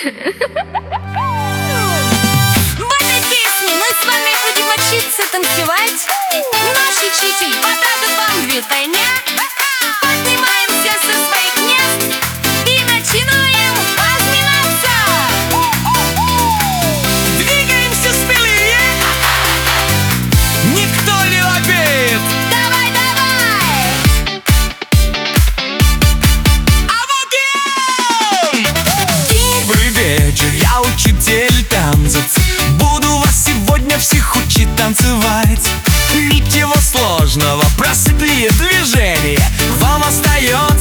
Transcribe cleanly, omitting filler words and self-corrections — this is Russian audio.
В этой песне мы с вами будем учиться танцевать. Наш учитель покажет вам движение. Поднимаемся со своих мест и начинаем разминаться. Двигаемся смелее, никто не робеет. Давай, давай! Добрый вечер, я учитель танцев. Буду вас сегодня всех учить танцевать. Ничего сложного, простые движения. Вам остается